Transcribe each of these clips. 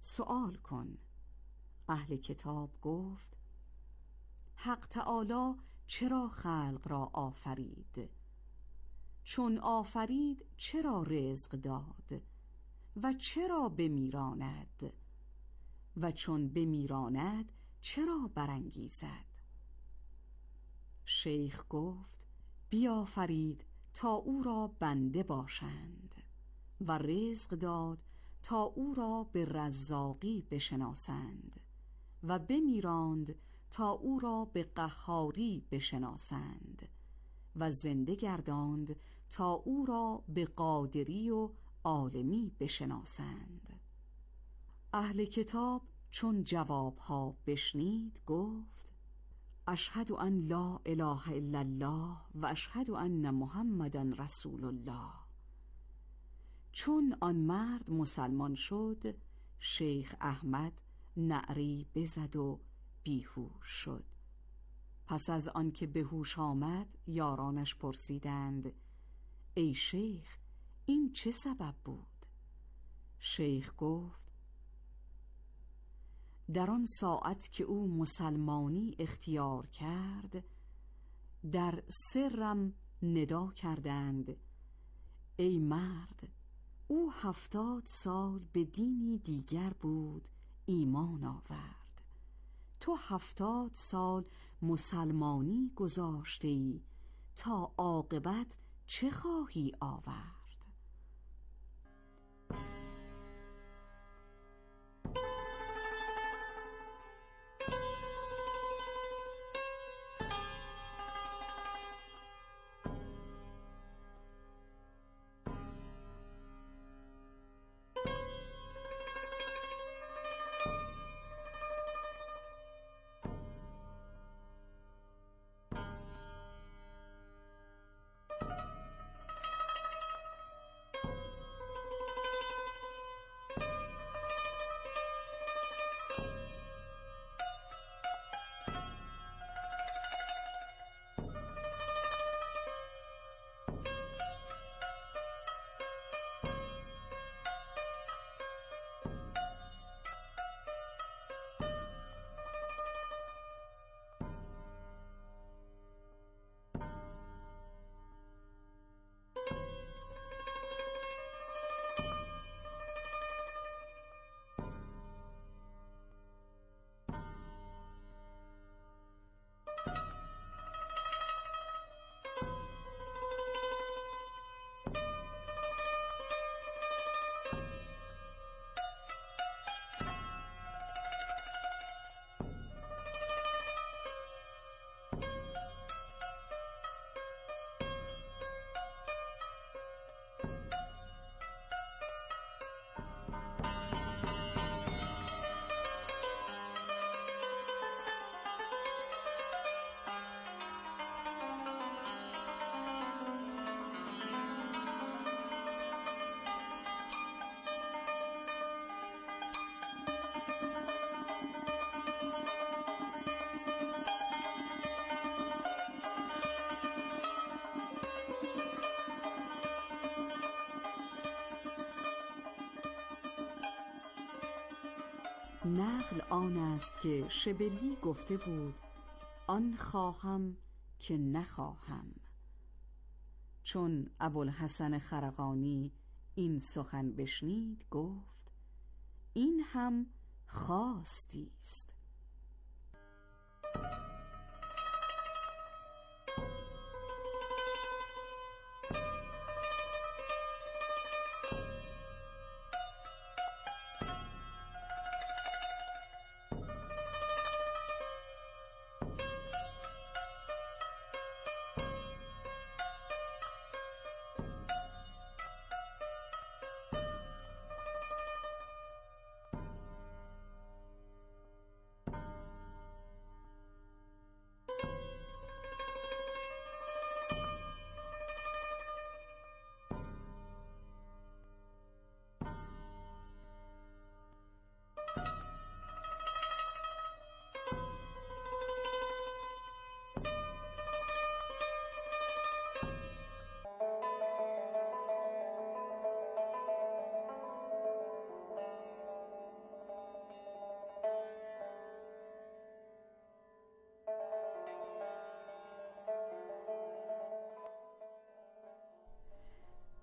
سؤال کن. اهل کتاب گفت: حق تعالی چرا خلق را آفرید؟ چون آفرید چرا رزق داد؟ و چرا بمیراند؟ و چون بمیراند چرا برانگیزد؟ شیخ گفت: بیافرید تا او را بنده باشند، و رزق داد تا او را به رزاقی بشناسند، و بمیراند تا او را به قهاری بشناسند، و زنده گرداند تا او را به قادری و عالمی بشناسند. اهل کتاب چون جوابها بشنید گفت: اشهد ان لا اله الا الله و اشهد ان محمدا رسول الله. چون آن مرد مسلمان شد، شیخ احمد نعری بزد و بیهوش شد. پس از آن که به هوش آمد یارانش پرسیدند: ای شیخ، این چه سبب بود؟ شیخ گفت: در آن ساعت که او مسلمانی اختیار کرد، در سرم ندا کردند: ای مرد، او 70 سال به دینی دیگر بود ایمان آورد، تو 70 سال مسلمانی گذاشتی، تا عاقبت چه خواهی آورد؟ نقل آن است که شبلی گفته بود: آن خواهم که نخواهم. چون ابوالحسن خرقانی این سخن بشنید گفت: این هم خواستی است.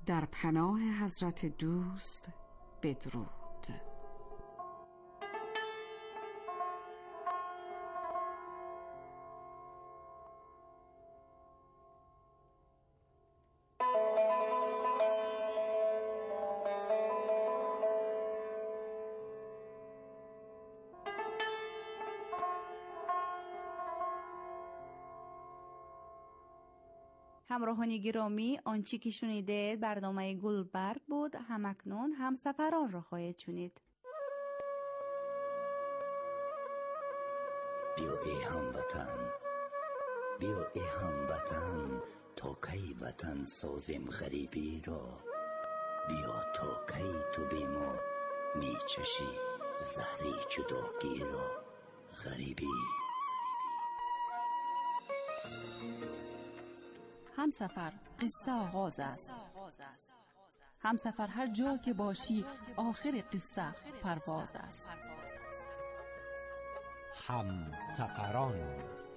در پناه حضرت دوست بدرود. همراهان گرامی، آنچه که شنیدید برنامه گلبرگ بود. همکنون همسفران را خواهید شنید. بیا ای هموطن، بیا ای هموطن، تا کی وطن سازیم غریبی را. بیا تا کی تو بی ما می چشی زهری جداگی را. غریبی همسفر قصه آغاز است. همسفر هر جا که باشی آخر قصه پرواز است. همسفران.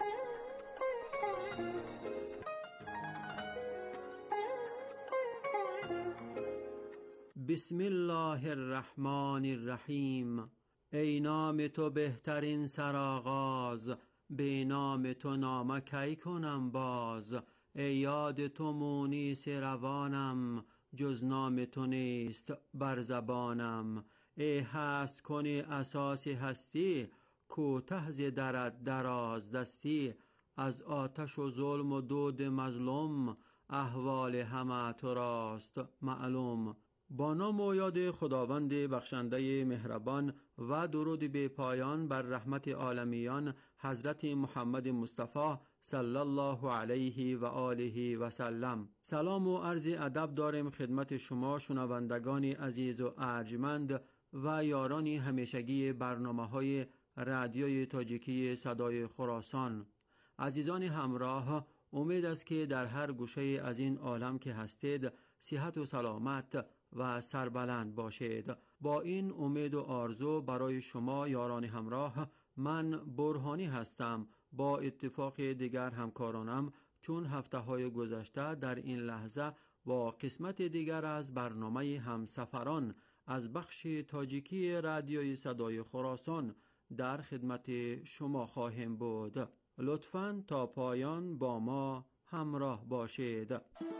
بسم الله الرحمن الرحیم. ای نام تو بهترین سرآغاز، به نام تو نامه کی کنم باز. ای یاد تو مونس روانم، جز نام تو نیست بر زبانم. ای هست کنی اساس هستی، کوته ز درت دراز دستی. از آتش و ظلم و دود مظلوم، احوال همه تو راست معلوم. با نام و یاد خداوند بخشنده مهربان و درود به پایان بر رحمت عالمیان حضرت محمد مصطفی صلی الله علیه و آله و سلم. سلام و عرض ادب داریم خدمت شما شنوندگان عزیز و ارجمند و یاران همیشگی برنامه‌های رادیوی تاجیکی صدای خراسان. عزیزان همراه، امید است که در هر گوشه از این عالم که هستید صحت و سلامت و سربلند باشید. با این امید و آرزو برای شما یاران همراه، من برهانی هستم. با اتفاق دیگر همکارانم چون هفته‌های گذشته در این لحظه با قسمت دیگر از برنامه همسفران از بخش تاجیکی رادیوی صدای خراسان در خدمت شما خواهیم بود. لطفاً تا پایان با ما همراه باشید.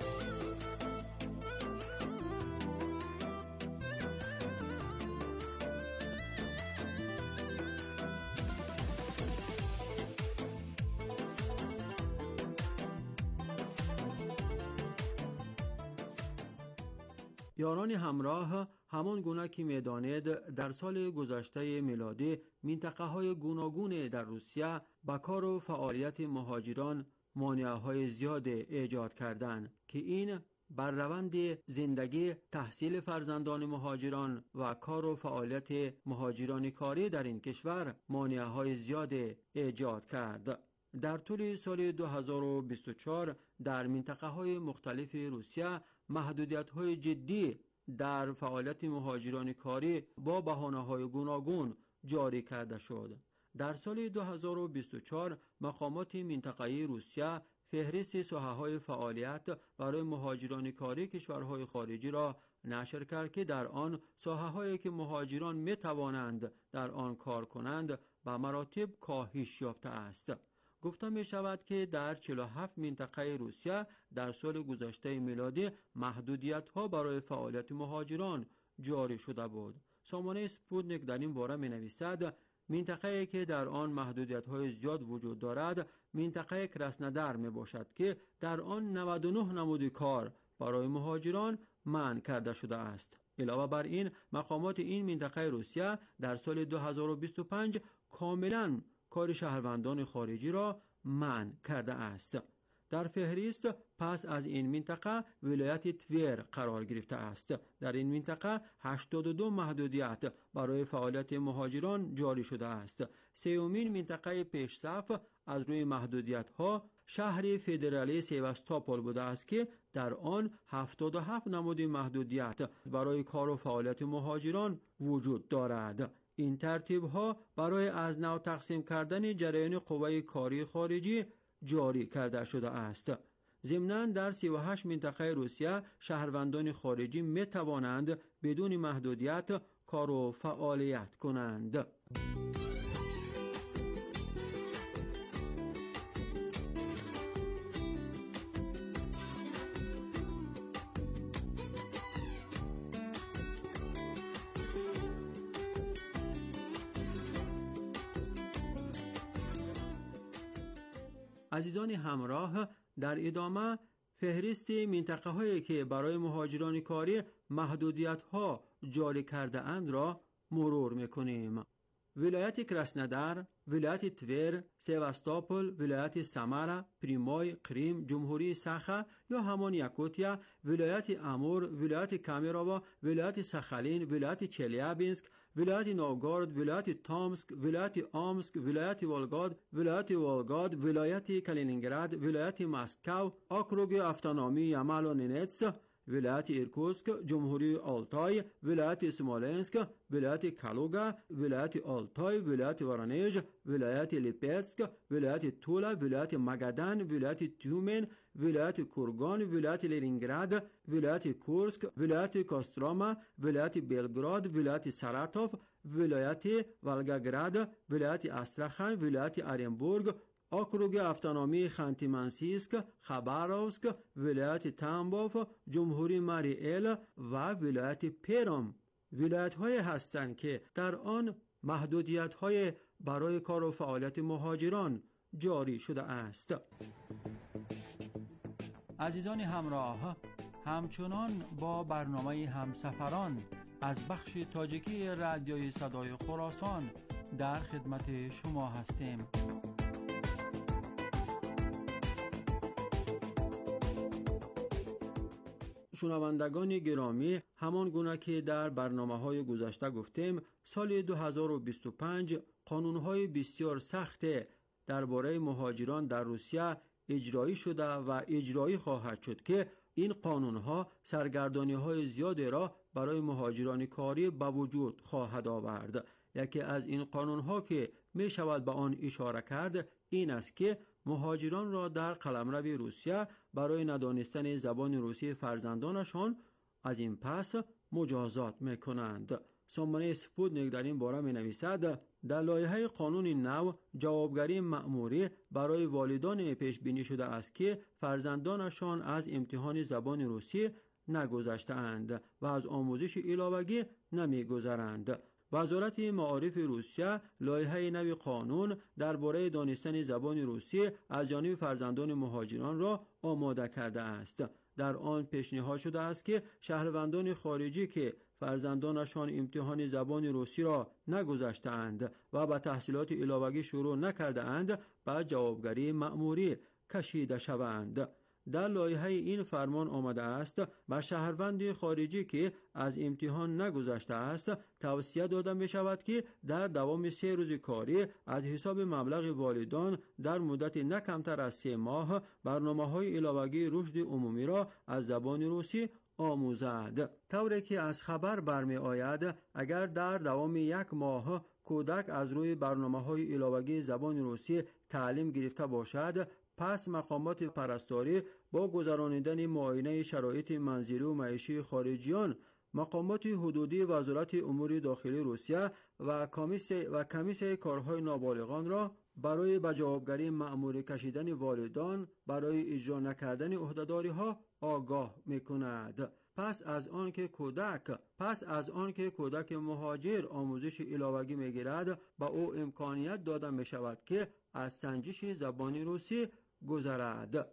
یاران همراه، همان گونه که می‌دانید در سال گذشته میلادی منطقه‌های گوناگون در روسیه با کار و فعالیت مهاجران مانع‌های زیاد ایجاد کردند که این بر روند زندگی، تحصیل فرزندان مهاجران و کار و فعالیت مهاجران کاری در این کشور مانع‌های زیاد ایجاد کرد. در طول سال 2024 در منطقه‌های مختلف روسیه محدودیت‌های جدی در فعالیت مهاجران کاری با بهانه‌های گوناگون جاری کرده شد. در سال 2024 مقامات منطقه‌ای روسیه فهرست ساحه‌های فعالیت برای مهاجران کاری کشورهای خارجی را نشر کرد که در آن ساحه‌هایی که مهاجران می‌توانند در آن کار کنند به مراتب کاهش یافته است. گفته می شود که در 47 منطقه روسیه در سال گذشته میلادی محدودیت ها برای فعالیت مهاجران جاری شده بود. سامانه سپوتنیک در این باره می نویسد منطقه‌ای که در آن محدودیت های زیاد وجود دارد منطقه کراسنودار می باشد که در آن 99 نمود کار برای مهاجران منع کرده شده است. علاوه بر این مقامات این منطقه روسیه در سال 2025 کاملا کار شهروندان خارجی را منع کرده است. در فهرست پس از این منطقه ولایت تور قرار گرفته است. در این منطقه 82 محدودیت برای فعالیت مهاجران جاری شده است. سومین منطقه پیشصف از روی محدودیت ها شهر فدرالی سیواستوپول بوده است که در آن 77 نمود محدودیت برای کار و فعالیت مهاجران وجود دارد. این ترتیب ها برای از نو تقسیم کردن جریان قوه کاری خارجی جاری کرده شده است. ضمناً در 38 منطقه روسیه شهروندان خارجی می توانند بدون محدودیت کار و فعالیت کنند. عزیزان همراه، در ادامه فهرست منطقه هایی که برای مهاجران کاری محدودیت ها جاری کرده اند را مرور میکنیم. ولایت کراسنودار، ولایت تور، سیواستوپول، ولایت سامارا، پریمای، کریم، جمهوری ساخا یا همان یاکوتیا، ولایت امور، ولایت کامیرووا، ولایت ساخالین، ولایت چلیابینسک، ولایت نوگورد، ولایت تومسک، ولایت آمسک، ولایت ولگاد، ولایت کالینینگراد، ولایت مسکو، اوکروگ اتونومی یامال و نینتس، ولایت ایرکوتسک، جمهوری آلتای، ولایت سمولنسک، ولایت کالوگا، ولایت آلتای، ولایت ورانیژ، ولایت لیپتسک، ولایت تولا، ولایت ماگادان، ولایت تیومن، ولایت کورگان، ولایت لنینگراد، ولایت کورسک، ولایت کوستروما، ولایت بلگراد، ولایت ساراتوف، ولایت والگاگراد، ولایت استراخان، ولایت اورنبورگ، اوکروگ اتونومی خانتی-مانسیسک، خاباروفسک، ولایت تامبوف، جمهوری ماری-ال و ولایت پرم ولایت های هستند که در آن محدودیت های برای کار و فعالیت مهاجران جاری شده است. عزیزان همراه، همچنان با برنامه همسفران از بخش تاجیکی رادیوی صدای خراسان در خدمت شما هستیم. شنوندگان گرامی، همان گونه که در برنامه‌های گذشته گفتیم، سال 2025 قانون‌های بسیار سخت درباره مهاجران در روسیه اجرایی شده و اجرایی خواهد شد که این قانون‌ها سرگردانی‌های زیادی را برای مهاجران کاری به وجود خواهد آورد. یکی از این قانون‌ها که می شود به آن اشاره کرد این است که مهاجران را در قلمرو روسیه برای ندانستن زبان روسی فرزندانشان از این پس مجازات می‌کنند. سامانه سپوتنیک در این باره می‌نویسد در لایحه قانون نو جوابگری مأموری برای والدان پیش بینی شده است که فرزندانشان از امتحان زبان روسی نگذشته‌اند و از آموزش علاوگی نمی‌گذرند. وزارت معارف روسیه لایحه نو قانون درباره دانستن زبان روسی از جانب فرزندان مهاجران را آماده کرده است. در آن پیشنهاد شده است که شهروندان خارجی که فرزندانشان امتحان زبان روسی را نگذشته‌اند و به تحصیلات علاوگی شروع نکرده‌اند به جوابگری مأموری کشیده شوند. در لایحه این فرمان آمده است بر شهروند خارجی که از امتحان نگذشته است توصیه داده می شود که در دوام 3 روز کاری از حساب مبلغ والدان در مدت نه کمتر از 3 ماه برنامه‌های علاوگی رشد عمومی را از زبان روسی آموزد. طوری که از خبر برمی آید اگر در دوام 1 ماه کودک از روی برنامه‌های علاوگی زبان روسی تعلیم گرفته باشد، پس مقامات پرستاری با گذراندن معاینه شرایط منزلی و معیشی خارجیان، مقامات حدودی وزارت امور داخلی روسیه و کمیسیون کارهای نابالغان را برای به جوابگری مأموری کشیدن والدان برای اجرا نکردن عهده‌داری‌ها آگاه می‌کند. پس از آن که کودک مهاجر آموزش علاوگی می‌گیرد، به او امکانیت داده می‌شود که از سنجش زبان روسی گذرد.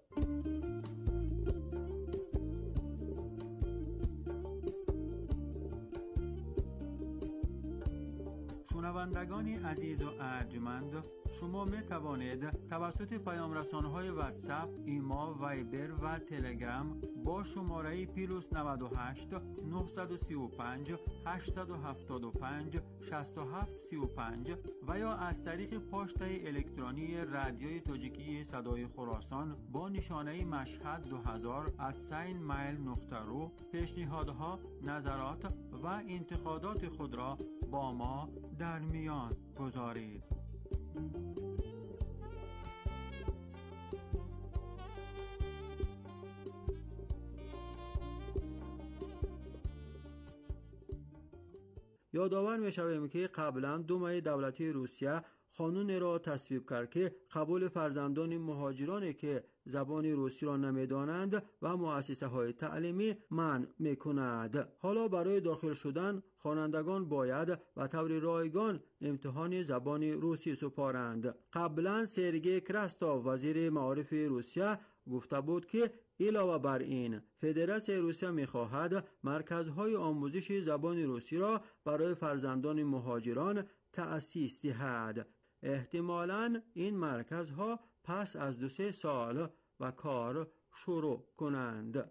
شنوندگان عزیز و ارجمند، شما می توانید توسط پیام رسانه‌های واتساپ، ایما، وایبر و تلگرام با شماره +98 935 875 6735 و یا از طریق پست الکترونی رادیوی تاجیکی صدای خراسان با نشانه مشهد 2000 @mail.ru پیشنهادها، نظرات و انتقادات خود را با ما در میان گذارید. یادآور می‌شویم که قبلا دومای دولتی روسیه قانون را تصویب کرد که قبول فرزندان مهاجرانی که زبان روسی را نمی‌دانند و مؤسسه‌های تعلیمی منع می‌کند. حالا برای داخل شدن خوانندگان باید به طور رایگان امتحان زبان روسی سپارند. قبلا سرگئی کرستاو وزیر معارف روسیه گفته بود که علاوه بر این فدراسیون روسیه می‌خواهد مرکزهای آموزش زبان روسی را برای فرزندان مهاجران تأسیس دهد. احتمالاً این مرکزها پس از 2-3 سال و کار شروع کنند.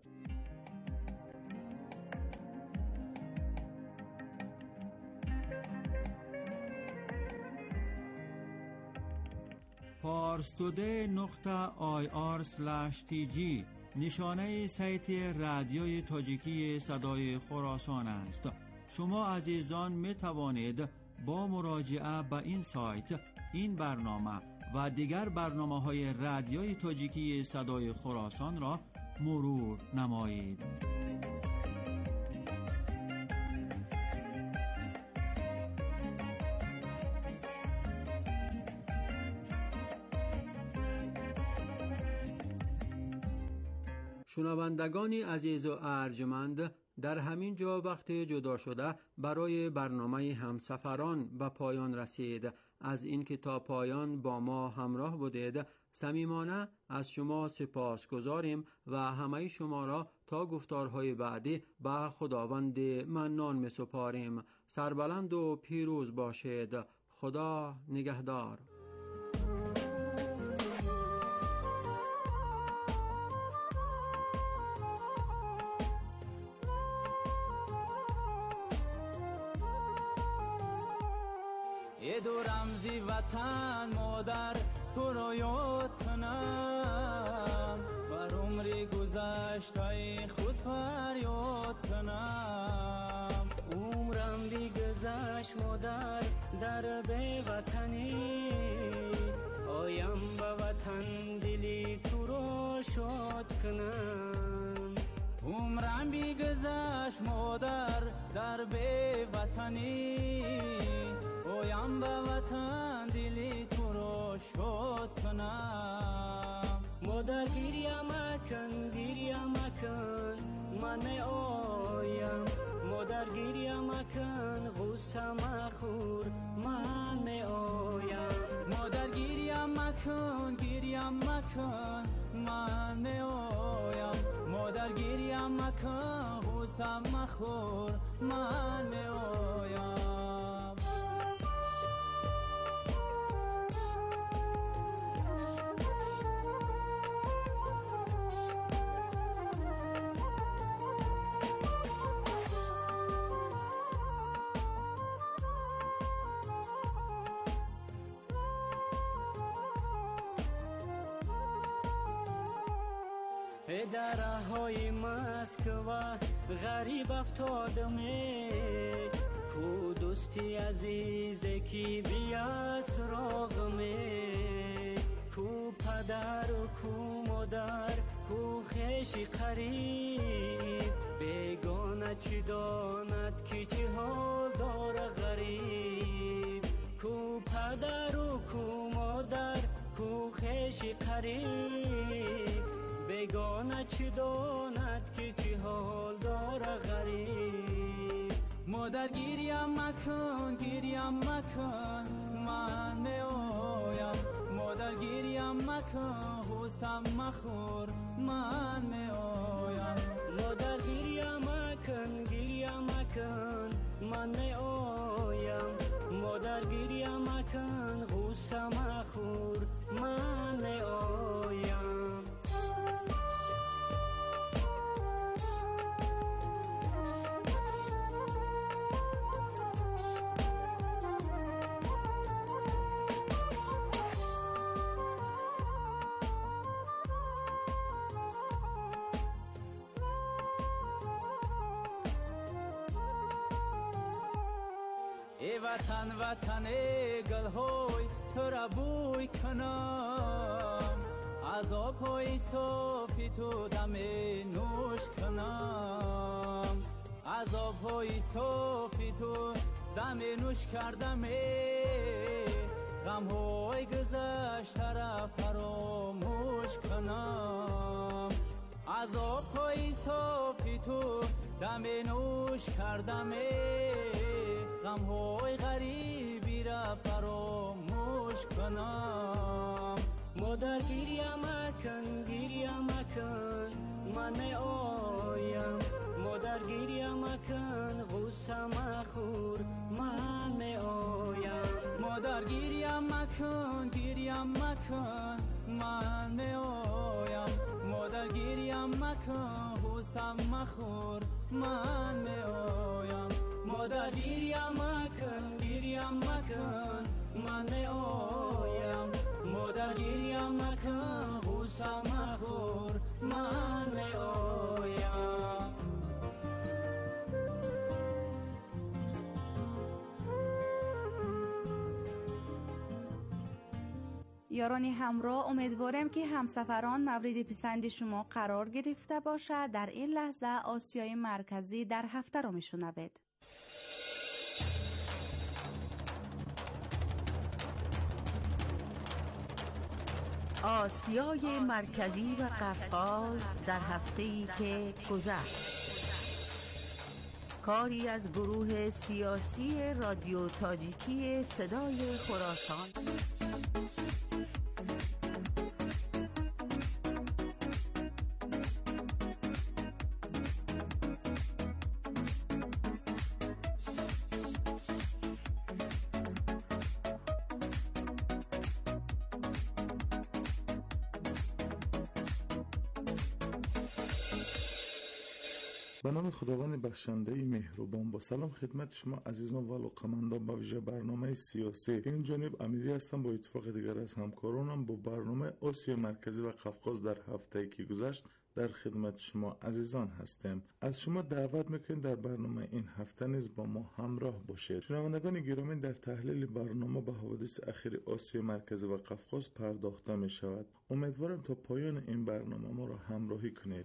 parstoday.ir/tg نشانه سایت رادیوی تاجیکی صدای خراسان است. شما عزیزان می توانید با مراجعه به این سایت این برنامه و دیگر برنامه‌های رادیوی تاجیکی صدای خراسان را مرور نمایید. شنوندگانی عزیز و ارجمند، در همین جا وقت جدا شده برای برنامه همسفران به پایان رسید. از اینکه تا پایان با ما همراه بودید صمیمانه از شما سپاسگزاریم و همه شما را تا گفتارهای بعدی به خداوند منان می‌سپاریم. سربلند و پیروز باشید. خدا نگهدار. یه دو رمزی وطن مادر تو رو یاد کنم، بر عمری گذشتای خود فریاد کنم. عمرم گذشت مادر در بی وطنی، آیم به وطن دلی تو رو شاد کنم. عمرم گذشت مادر در بی وطنی، اویم به وطن دلی تو رو شاد کنم. مادر گریه مکن من اویم، مادر گریه مکن غصه مخور من اویم. مادر گریه مکن من اویم، مادر گریه مکن غصه مخور من اویم. در راه‌های مسکو غریب افتادمه، کو دوستی عزیز کی بیا سراغمه. کو پدر و کو مادر کو خویش قریب، بیگانه چی داند کی چی حال داره غریب. کو پدر و کو مادر کو خویش قریب، بیگانه چی داند که چی حال داره غریب. مادر گریه مکن من می اویم، مادر گریه مکن غصه مخور من می اویم. مادر گریه مکن من می اویم، مادر گریه مکن غصه مخور من می اویم. ای وطن گلهای تو را بوی کنم، از آبهای صافی تو دم نوش کنم. از آبهای صافی تو دم نوش کردم غم های گذشته را فراموش کنم عذاب های صافی تو دم نوش کردم غم های غریبی را فراموش کنم مادر گریه مکن من می آیم مادر گریه مکن غصه مخور من می آیم مادر گریه مکن من می آیم مادر گریه مکن غصه مخور من می آیم مادر گریه مکن من می آیم مادر گریه مکن غصه مخور من می آیم یارانی همراه، امیدوارم که همسفران مورد پسند شما قرار گرفته باشد. در این لحظه آسیای مرکزی در هفته را میشنوید. آسیای مرکزی و قفقاز در هفته‌ای که گذشت. کاری از گروه سیاسی رادیو تاجیکی صدای خراسان. به نام خداوند بخشنده مهربان، با سلام خدمت شما عزیزان و علاقه‌مندان به ویژه برنامه سیاسی. این جانب امیری هستم، با اتفاق دیگر از همکارانم با برنامه آسیای مرکزی و قفقاز در هفته‌ای که گذشت در خدمت شما عزیزان هستیم. از شما دعوت میکنیم در برنامه این هفته نیز با ما همراه باشید. شنوندگان گرامی، در تحلیل برنامه به حوادث اخیر آسیای مرکزی و قفقاز پرداخته می شود. امیدوارم تا پایان این برنامه ما را همراهی کنید.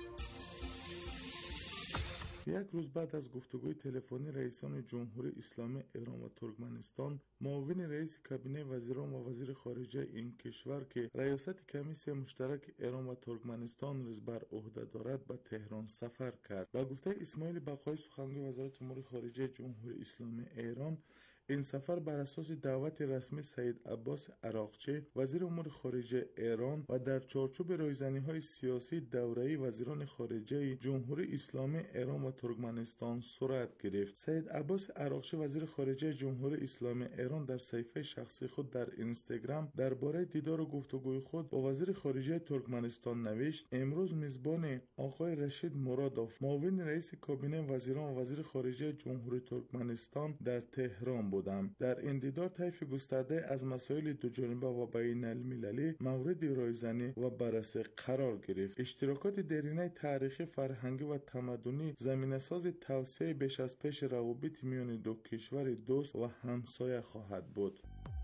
یک روز بعد از گفتگوی تلفنی رئیسان جمهوری اسلامی ایران و ترکمنستان، معاون رئیس کابینه وزیران و وزیر خارجه این کشور که ریاست کمیسیون مشترک ایران و ترکمنستان را بر عهده دارد به تهران سفر کرد. با گفته اسماعیل بقایی، سخنگوی وزارت امور خارجه جمهوری اسلامی ایران، این سفر بر اساس دعوت رسمی سید عباس عراقچی وزیر امور خارجه ایران و در چارچوب رایزنی‌های سیاسی دوره‌ای وزیران خارجه جمهوری اسلامی ایران و ترکمنستان صورت گرفت. سید عباس عراقچی وزیر خارجه جمهوری اسلامی ایران در صفحه شخصی خود در اینستاگرام درباره دیدار و گفتگوی خود با وزیر خارجه ترکمنستان نوشت: امروز میزبان آقای رشید مرادوف، معاون رئیس کابینه وزیران و وزیر خارجه جمهوری ترکمنستان در تهران بودم. در این دیدار طیف گسترده از مسائل دوجانبه و بین المللی مورد رایزنی و بررسی قرار گرفت. اشتراکات دیرینه تاریخی، فرهنگی و تمدنی زمینه‌ساز توسعه بیش از پیش روابط میان دو کشور دوست و همسایه خواهد بود.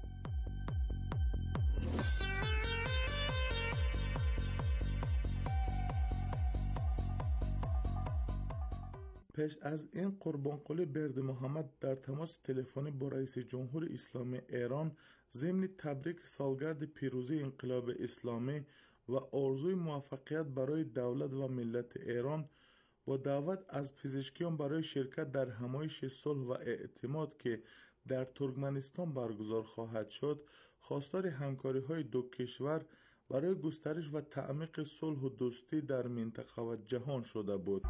پیش از این قربانقلی بردمحمد در تماس تلفنی با رئیس جمهور اسلامی ایران ضمن تبریک سالگرد پیروزی انقلاب اسلامی و آرزوی موفقیت برای دولت و ملت ایران با دعوت از پزشکیان برای شرکت در همایش صلح و اعتماد که در ترکمنستان برگزار خواهد شد، خواستار همکاری‌های دو کشور برای گسترش و تعمیق صلح و دوستی در منطقه و جهان شده بود.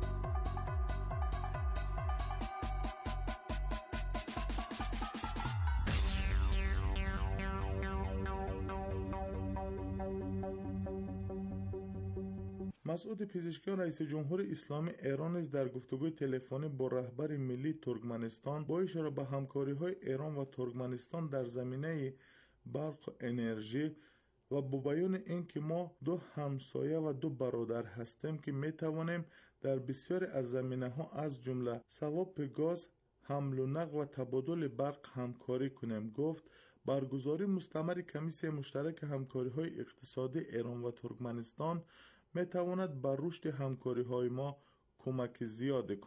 مسعود پزشکیان رئیس جمهور اسلامی ایران نیز در گفتگوی تلفنی با رهبر ملی ترکمنستان با اشاره به همکاری‌های ایران و ترکمنستان در زمینه برق و انرژی و با بیان اینکه ما دو همسایه و دو برادر هستیم که میتوانیم در بسیاری از زمینه‌ها از جمله صواب گاز، حمل و نقل و تبادل برق همکاری کنیم، گفت. برگزاری مستمر کمیسیون مشترک همکاری‌های اقتصادی ایران و ترکمنستان میتواند بر رشد همکاری‌های ما کمک زیاد کند.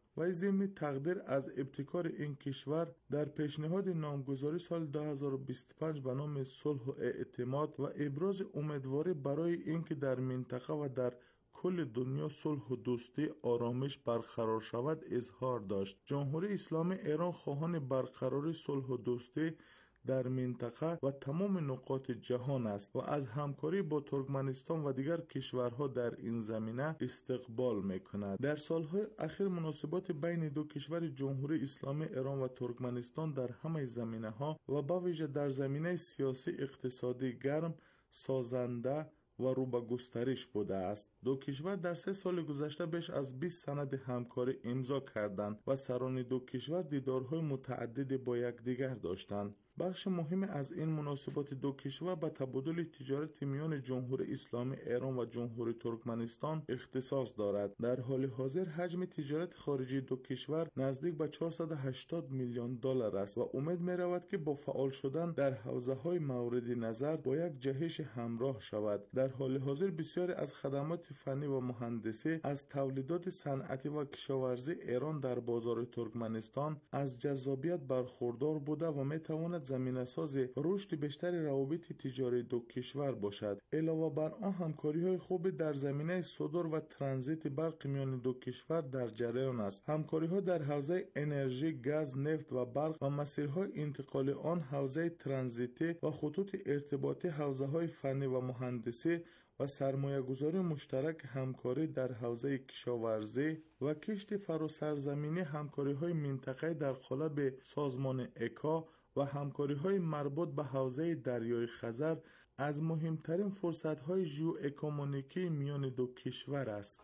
و ضمن تقدیر از ابتکار این کشور در پیشنهاد نامگذاری سال 2025 به نام صلح و اعتماد و ابراز امیدواری برای اینکه در منطقه و در کل دنیا صلح و دوستی آرامش برقرار شود اظهار داشت. جمهوری اسلامی ایران خواهان برقراری صلح و دوستی در منطقه و تمام نقاط جهان است و از همکاری با ترکمنستان و دیگر کشورها در این زمینه استقبال می‌کند. در سالهای اخیر مناسبات بین دو کشور جمهوری اسلامی ایران و ترکمنستان در همه زمینه‌ها و به ویژه در زمینه سیاسی اقتصادی گرم، سازنده و رو به گسترش بوده است. دو کشور در 3 سال گذشته بیش از 20 سند همکاری امضا کردند و سران دو کشور دیدارهای متعددی با یکدیگر داشتند. بخش مهم از این مناسبات دو کشور به تبادل تجارت میان جمهوری اسلامی ایران و جمهوری ترکمنستان اختصاص دارد. در حال حاضر حجم تجارت خارجی دو کشور نزدیک به 480 میلیون دلار است و امید می رود که با فعال شدن در حوزه‌های مورد نظر با یک جهش همراه شود. در حال حاضر بسیاری از خدمات فنی و مهندسی از تولیدات صنعتی و کشاورزی ایران در بازار ترکمنستان از جذابیت برخوردار بوده و می تواند زمینه‌ساز رشد بیشتر روابط تجاری دو کشور باشد. علاوه بر آن همکاری‌های خوب در زمینه صدور و ترانزیت برق میان دو کشور در جریان است. همکاری‌ها در حوزه انرژی، گاز، نفت و برق و مسیرهای انتقال آن، حوزه ترانزیتی و خطوط ارتباطی، حوزه‌های فنی و مهندسی و سرمایه‌گذاری مشترک، همکاری در حوزه کشاورزی و کشت فراسرزمینی، همکاری‌های منطقه‌ای در قالب سازمان اکا و همکاری‌های مربوط به حوزه دریای خزر از مهمترین فرصت‌های ژئواکونومیکی میان دو کشور است.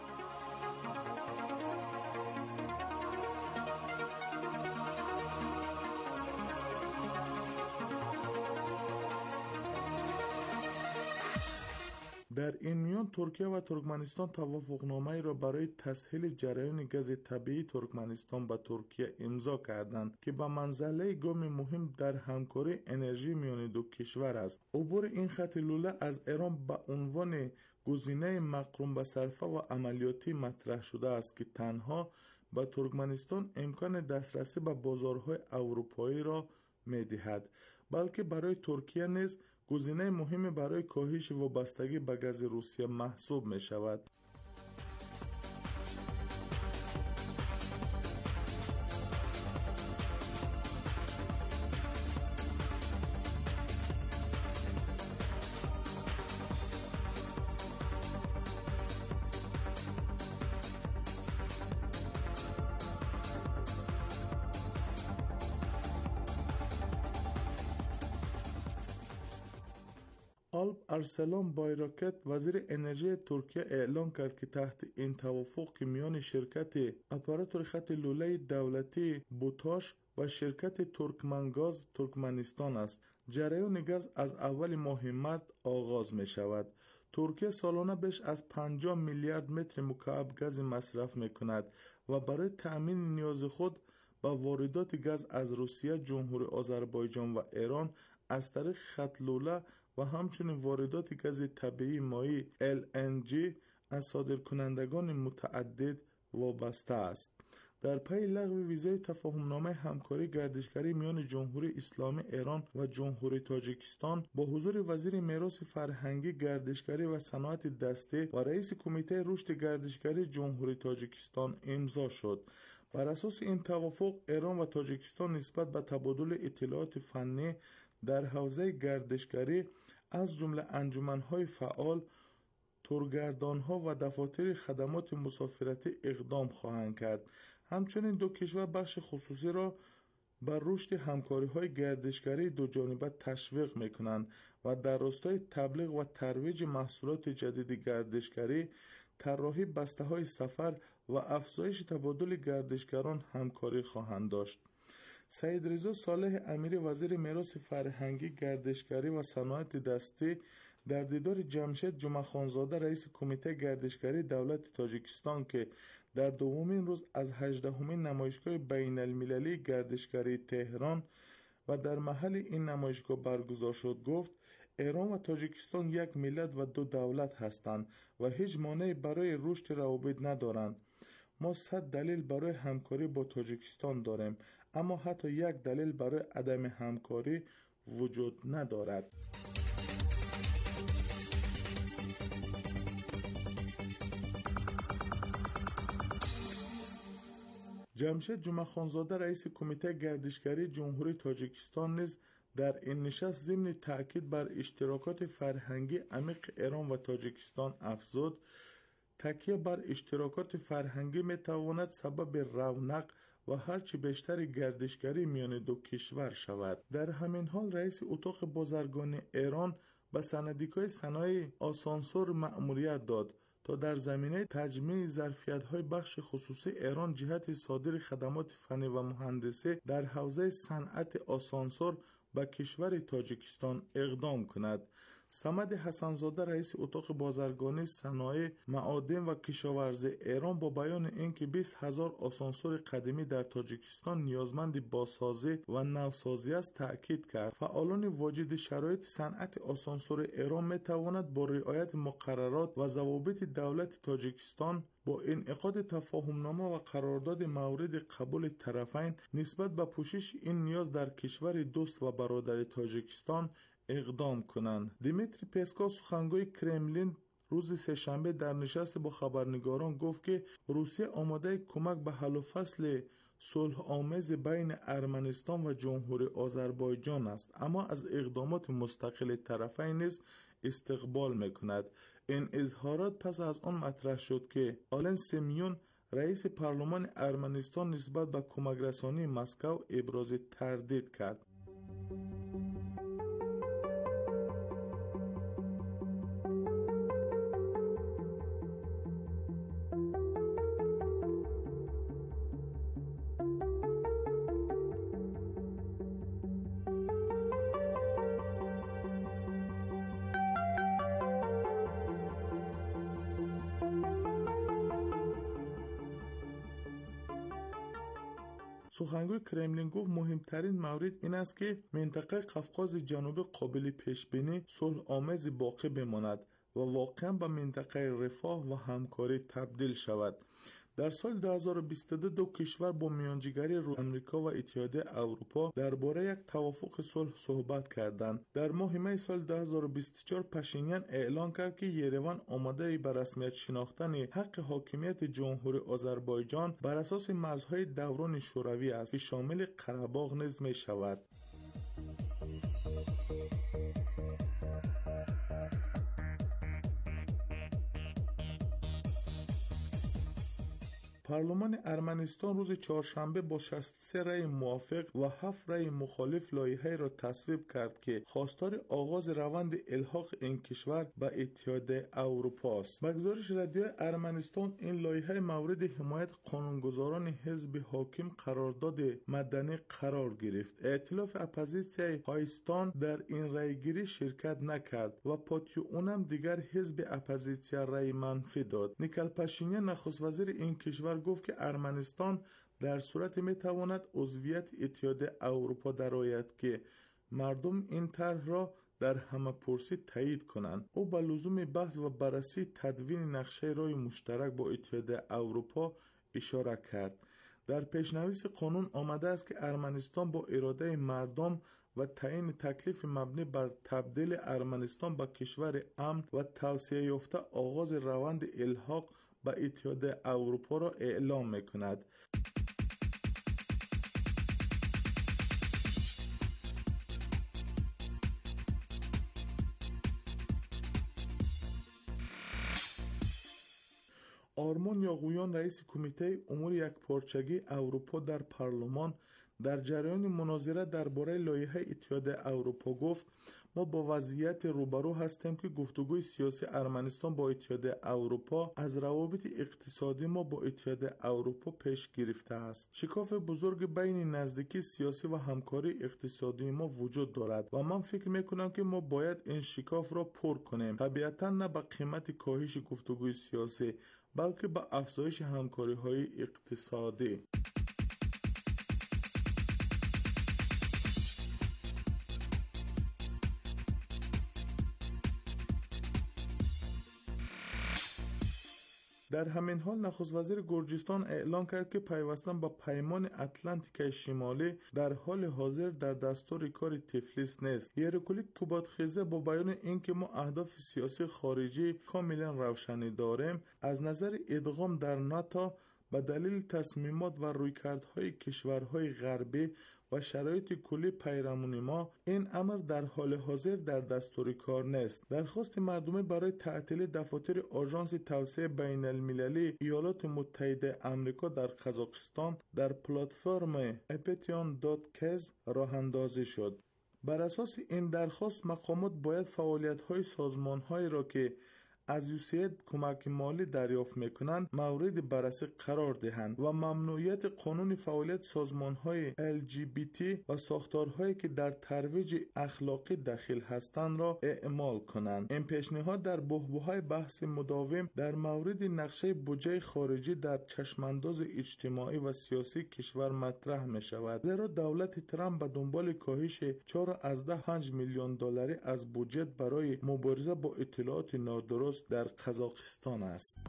در این میان ترکیه و ترکمنستان توافقنامه‌ای را برای تسهیل جریان گاز طبیعی ترکمنستان به ترکیه امضا کردند که به منزله گام مهم در همکاری انرژی میان دو کشور است. عبور این خط لوله از ایران به عنوان گزینه مقرون به صرفه و عملیاتی مطرح شده است که تنها به ترکمنستان امکان دسترسی به بازارهای اروپایی را می‌دهد، بلکه برای ترکیه نیز گزینه مهم برای کاهش وابستگی به گاز روسیه محسوب می شود. آلپ ارسلان بایراکت وزیر انرژی ترکیه اعلام کرد که تحت این توافق که میان شرکت اپراتور خط لوله دولتی بوتاش و شرکت ترکمنگاز ترکمنستان است، جریان گاز از اول ماه مارس آغاز می شود. ترکیه سالانه بیش از 50 میلیارد متر مکعب گاز مصرف می کند و برای تأمین نیاز خود با واردات گاز از روسیه، جمهوری آذربایجان و ایران از طریق خط لوله و همچنین واردات گاز طبیعی مایع LNG از صادرکنندگان متعدد وابسته است. در پی لغو ویزای تفاهمنامه همکاری گردشگری میان جمهوری اسلامی ایران و جمهوری تاجیکستان با حضور وزیر میراث فرهنگی، گردشگری و صنعت دستی و رئیس کمیته رشد گردشگری جمهوری تاجیکستان امضا شد. بر اساس این توافق ایران و تاجیکستان نسبت به تبادل اطلاعات فنی در حوزه گردشگری از جمله انجمن‌های فعال، تورگردان‌ها و دفاتر خدمات مسافرتی اقدام خواهند کرد. همچنین دو کشور بخش خصوصی را بر رشد همکاری‌های گردشگری دو جانبه تشویق می‌کنند و در راستای تبلیغ و ترویج محصولات جدید گردشگری، طراحی بسته‌های سفر و افزایش تبادل گردشگران همکاری خواهند داشت. سید رضا صالح امیری وزیر میراث فرهنگی، گردشگری و صنعت دستی در دیدار جمشید جمعه‌خانزاده رئیس کمیته گردشگری دولت تاجیکستان که در دومین روز از 18مین نمایشگاه بین المللی گردشگری تهران و در محل این نمایشگاه برگزار شد گفت ایران و تاجیکستان یک ملت و دو دولت هستند و هیچ مانعی برای رشد روابط ندارند. ما 100 دلیل برای همکاری با تاجیکستان داریم، اما حتی یک دلیل برای عدم همکاری وجود ندارد. جمشید جمعه‌خانزاده رئیس کمیته گردشگری جمهوری تاجیکستان نیز در این نشست ضمن تاکید بر اشتراکات فرهنگی عمیق ایران و تاجیکستان افزود: تکیه بر اشتراکات فرهنگی میتواند سبب رونق و هرچی بیشتر گردشگری میان دو کشور شود. در همین حال رئیس اتاق بازرگانی ایران به سندیکای صنایع آسانسور مأموریت داد تا در زمینه تجمیع ظرفیت‌های بخش خصوصی ایران جهت صادر خدمات فنی و مهندسی در حوزه صنعت آسانسور به کشور تاجیکستان اقدام کند. صمد حسن‌زاده رئیس اتاق بازرگانی صنایع معادن و کشاورزی ایران با بیان اینکه 20,000 آسانسور قدیمی در تاجیکستان نیازمند بازسازی و نوسازی است تأکید کرد. فعالان واجد شرایط صنعت آسانسور ایران میتواند با رعایت مقررات و ضوابط دولت تاجیکستان با انعقاد تفاهمنامه و قرارداد مورد قبول طرفین نسبت به پوشش این نیاز در کشور دوست و برادر تاجیکستان اقدام کنند. دیمیتری پسکو سخنگوی کرملین روز سه‌شنبه در نشست با خبرنگاران گفت که روسیه آماده کمک به حل و فصل صلح آمیز بین ارمنستان و جمهوری آذربایجان است، اما از اقدامات مستقل طرفین نیز استقبال میکند. این اظهارات پس از آن مطرح شد که آلن سمیون رئیس پارلمان ارمنستان نسبت به کمک رسانی مسکو ابراز تردید کرد. سخنگوی کرملین گفت مهمترین مورد این است که منطقه قفقاز جنوبی قابل پیشبینی صلح آمیز باقی بماند و واقعا به منطقه رفاه و همکاری تبدیل شود. در سال 2022 دو کشور با میانجیگری آمریکا و اتحادیه اروپا درباره یک توافق صلح صحبت کردند. در ماه می سال 2024 پاشینیان اعلام کرد که یروان آماده به رسمیت شناختن حق حاکمیت جمهوری آذربایجان بر اساس مرزهای دوران شوروی است که شامل قره‌باغ نیز می شود. پارلمان ارمنستان روز چهارشنبه با 63 رأی موافق و 7 رأی مخالف لایحه‌ای را تصویب کرد که خواستار آغاز روند الحاق این کشور به اتحادیه اروپا است. به گزارش رادیو ارمنستان این لایحه مورد حمایت قانونگذاران حزب حاکم قرارداد مدنی قرار گرفت. ائتلاف اپوزیسیون هایستان در این رأیگیری شرکت نکرد و پاتیونم دیگر حزب اپوزیسیون رأی منفی داد. نیکل پاشینیان نخست وزیر این کشور گفت که ارمنستان در صورت میتواند عضویت اتحادیه اروپا درآید که مردم این طرح را در همه‌پرسی تایید کنند. او به لزوم بحث و بررسی تدوین نقشه راه مشترک با اتحادیه اروپا اشاره کرد. در پیشنویس قانون آمده است که ارمنستان با اراده مردم و تعیین تکلیف مبنی بر تبدیل ارمنستان به کشور امن و توسعه یافته آغاز روند الحاق به اتحادیه اروپا را اعلام می‌کند. آرمان یاغویان رئیس کمیته امور یکپارچگی اروپا در پارلمان در جریان مناظره درباره لایحه اتحادیه اروپا گفت ما با وضعیت روبرو هستیم که گفتگوی سیاسی ارمنستان با اتحادیه اروپا از روابط اقتصادی ما با اتحادیه اروپا پیش گرفته است. شکاف بزرگ بین نزدیکی سیاسی و همکاری اقتصادی ما وجود دارد و من فکر میکنم که ما باید این شکاف را پر کنیم، طبیعتا نه به قیمت کاهش گفتگوی سیاسی بلکه به افزایش همکاری های اقتصادی. در همین حال نخست وزیر گرجستان اعلام کرد که پیوستن با پیمان اتلانتیک شمالی در حال حاضر در دستور کار تفلیس نیست. یرکولیک کوباتخیزه با بیان اینکه ما اهداف سیاسی خارجی کاملا روشنی داریم، از نظر ادغام در ناتو به دلیل تصمیمات و رویکردهای کشورهای غربی و شرایط کلی پیرامون ما این امر در حال حاضر در دستور کار نیست. درخواست مردمی برای تعطیل دفاتر آژانس توسعه بین المللی ایالات متحده آمریکا در قزاقستان در پلتفرم epetian.kz راه اندازی شد. بر اساس این درخواست مقامات باید فعالیت‌های سازمان‌هایی را که از USAID کمک مالی دریافت میکنند مورد بررسی قرار دهند و ممنوعیت قانون فعالیت سازمان‌های LGBT و ساختارهایی که در ترویج اخلاقی دخیل هستند را اعمال کنند. این پیشنهاد در بحبوحه بحث مداوم در مورد نقشه بودجه خارجی در چشمانداز اجتماعی و سیاسی کشور مطرح می شود، زیرا دولت ترامپ به دنبال کاهش 4.5 میلیون دلاری از بودجه برای مبارزه با اطلاعات نادرست در قزاقستان است.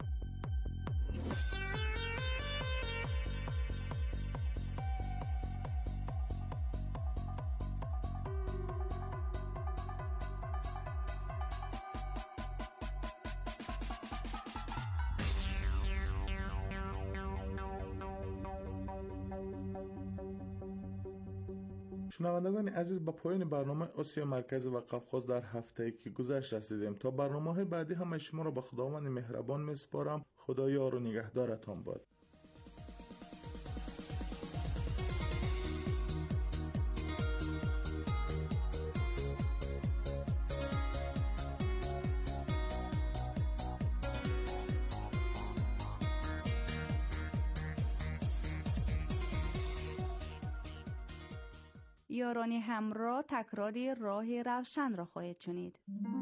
شنوندگان عزیز، به پایان برنامه آسیا مرکزی و قفقاز در هفته‌ای که گذشت رسیدیم. تا برنامه‌های بعدی همه شما را به خداوند مهربان می‌سپارم. خدا یار و نگهدارتان باد. یاران همراه تکراری راه روشن را خواهید شنید.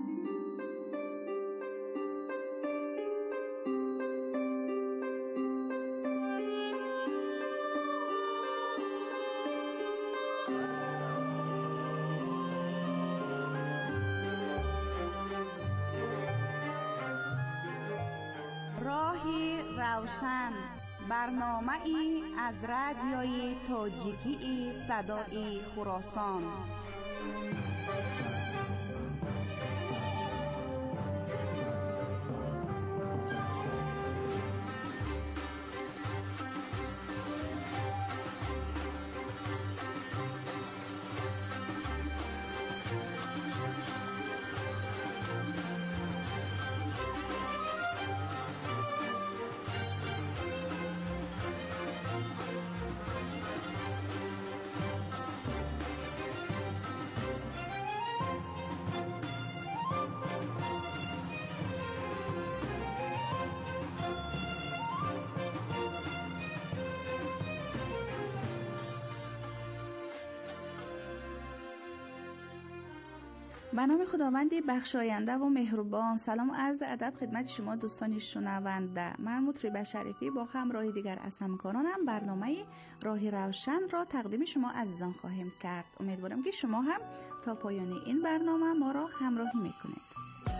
راه روشن، برنامه ای از رادیوی تاجیکی صدای خراسان. به نام خداوندی بخشاینده و مهربان، سلام و عرض ادب خدمت شما دوستان شنونده. من مطرب شریفی با همراه دیگر از همکارانم برنامه راه روشن را تقدیم شما عزیزان خواهیم کرد. امیدوارم که شما هم تا پایان این برنامه ما را همراهی میکنید.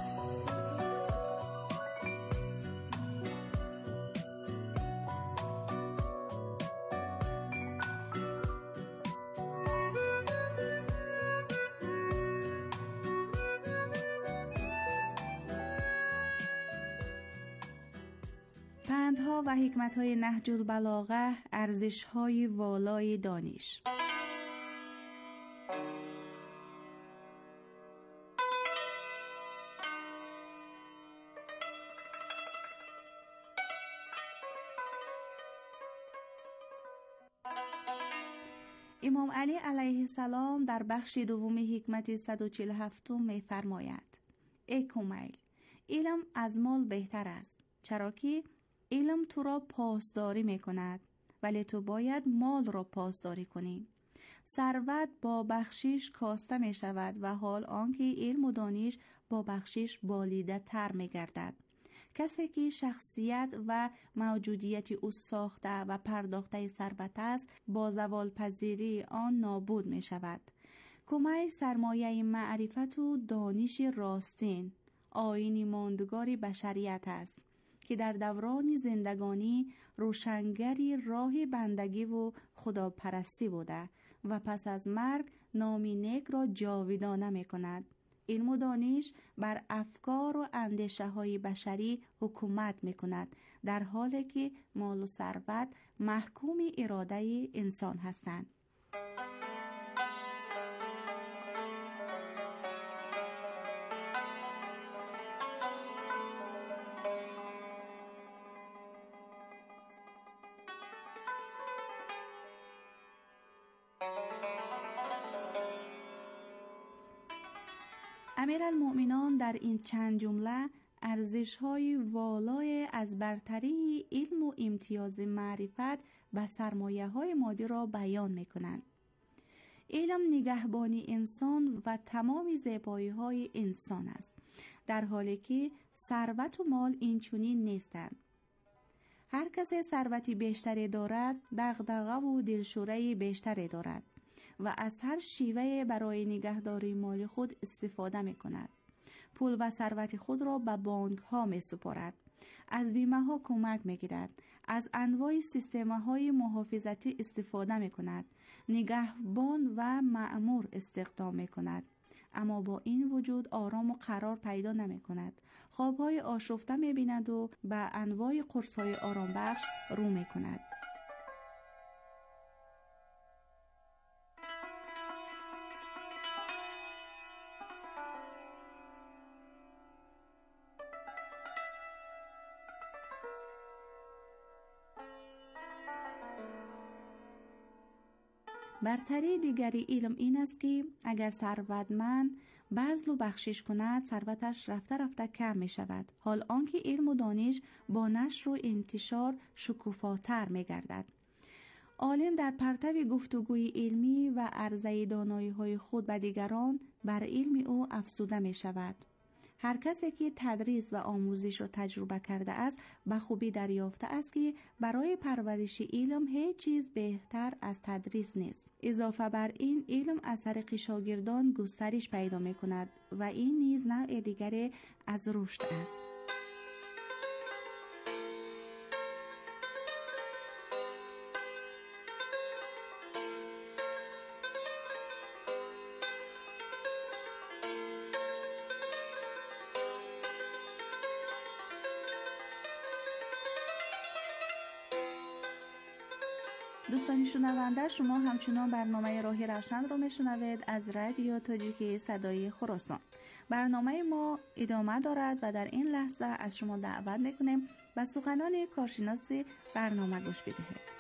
پندها و حکمت‌های نهج البلاغه، ارزش‌های والای دانش. امام علی علیه السلام در بخش دوم حکمت 147 می‌فرماید: ای کمیل، علم از مال بهتر است، چرا که علم تو را پاسداری می کند، ولی تو باید مال را پاسداری کنی. ثروت با بخشش کاسته می شود و حال آنکه علم و دانش با بخشش بالیده تر می گردد. کسی که شخصیت و موجودیت او ساخته و پرداخته ثروت است، با زوال پذیری آن نابود می شود. کمیل سرمایه معرفت و دانش راستین، آیین ماندگار بشریت است. که در دوران زندگانی روشنگری راه بندگی و خداپرستی بوده و پس از مرگ نامی نیک را جاودانه می کند. علم و دانش بر افکار و اندیشه های بشری حکومت می کند، در حالی که مال و ثروت محکوم اراده انسان هستند. امیرالمؤمنان در این چند جمله ارزش‌های والای از برتری علم و امتیاز معرفت و سرمایه‌های مادی را بیان می‌کنند. علم نگهبانی انسان و تمام زیبایی‌های انسان است، در حالی که ثروت و مال اینچنین نیستند. هر کس ثروتی بیشتری دارد، دغدغه و دلشوره بیشتری دارد و از هر شیوه برای نگهداری مال خود استفاده می کند. پول و ثروت خود را به بانک ها می سپارد. از بیمه ها کمک می گیرد. از انواع سیستم های محافظتی استفاده می کند. نگهبان و مأمور استخدام می کند. اما با این وجود آرام و قرار پیدا نمی کند. خواب های آشفته می بیند و به انواع قرص های آرام بخش رو می کند. برتری دیگری علم این است که اگر ثروتمند بذل و بخشش کند، ثروتش رفته رفته کم می شود، حال آنکه علم و دانش با نشر و انتشار شکوفاتر می گردد. عالم در پرتو گفتگوی علمی و عرضه دانایی های خود به دیگران بر علم او افزوده می شود. هر کسی که تدریس و آموزش را تجربه کرده است به خوبی دریافته است که برای پرورش علم هیچ چیز بهتر از تدریس نیست. اضافه بر این، علم از طریق شاگردان گسترش پیدا می کند و این نیز نوع دیگری از رشد است. دوستان شنونده، شما همچنان برنامه راه روشن رو میشنوید از رادیو تاجیکی صدای خراسان. برنامه ما ادامه دارد و در این لحظه از شما دعوت میکنیم به سخنان کارشناس برنامه گوش بدهید.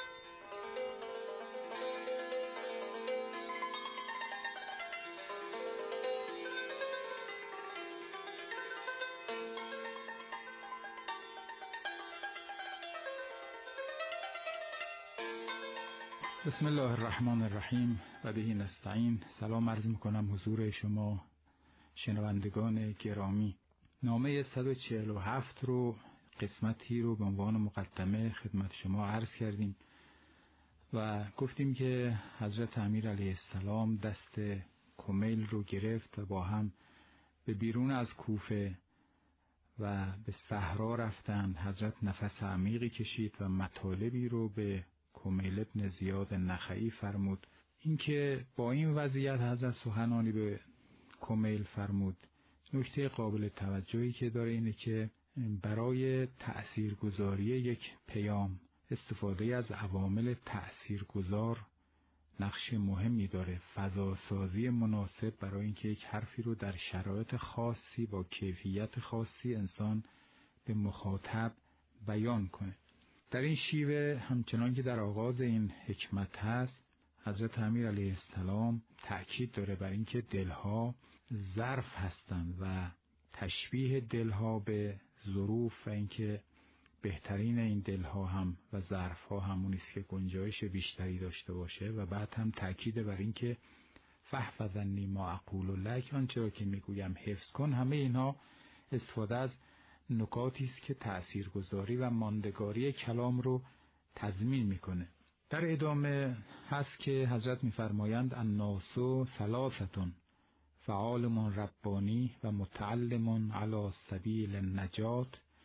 بسم الله الرحمن الرحیم و به نستعین. سلام عرض میکنم حضور شما شنوندگان گرامی. نامه 147 رو قسمتی رو به عنوان مقدمه خدمت شما عرض کردیم و گفتیم که حضرت امیر علیه السلام دست کمیل رو گرفت و با هم به بیرون از کوفه و به صحرا رفتند. حضرت نفس عمیقی کشید و مطالبی رو به کمیل ابن زیاد نخعی فرمود. اینکه با این وضعیت حضرت سخنانی به کمیل فرمود، نکته قابل توجهی که داره اینه که برای تأثیرگذاری یک پیام استفاده از عوامل تأثیرگذار نقش مهمی داره. فضاسازی مناسب برای اینکه یک حرفی رو در شرایط خاصی با کیفیت خاصی انسان به مخاطب بیان کنه. در این شیوه همچنان که در آغاز این حکمت هست، حضرت امیر علیه السلام تأکید داره بر اینکه دلها ظرف هستند و تشبیه دلها به ظروف و اینکه بهترین این دلها هم و ظرفها همونی است که گنجایش بیشتری داشته باشه و بعد هم تأکید بر اینکه فاحفظنی ما اقول لک، آنچه را که میگویم حفظ کن. همه اینها استفاده از نکاتی است که تأثیرگذاری و ماندگاری کلام رو تضمین میکنه. در ادامه هست که حضرت میفرمایند الناس ثلاثه فعالم ربانی و متعلم علی سبیل النجات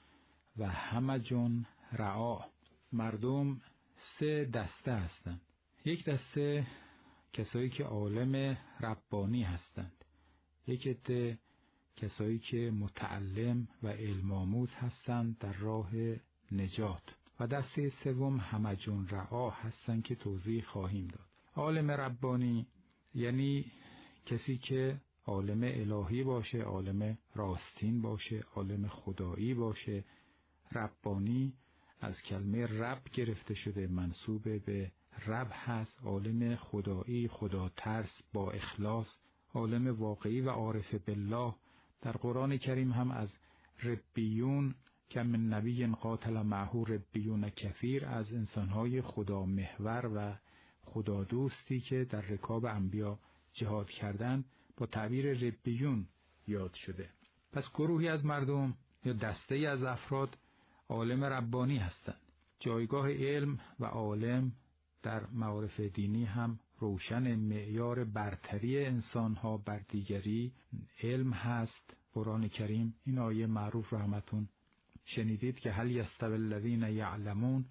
و همجون رعا. مردم 3 دسته هستند. یک دسته کسایی که عالم ربانی هستند، یک عده کسایی که متعلم و علم آموز هستند در راه نجات، و دسته سوم همجون رعا هستند که توضیح خواهیم داد. عالم ربانی یعنی کسی که عالم الهی باشه، عالم راستین باشه، عالم خدایی باشه. ربانی از کلمه رب گرفته شده، منسوب به رب هست. عالم خدایی، خدا ترس با اخلاص، عالم واقعی و عارف بالله. در قرآن کریم هم از ربیون که من نبی قاتل معه ربیون کثیر، از انسانهای خدا محور و خدا دوستی که در رکاب انبیا جهاد کردند با تعبیر ربیون یاد شده. پس گروهی از مردم یا دسته‌ای از افراد عالم ربانی هستند. جایگاه علم و عالم در معارف دینی هم روشن. معیار برتری انسانها بر دیگری علم هست. قرآن کریم این آیه معروف رحمتون شنیدید که هل یستوی الذین یعلمون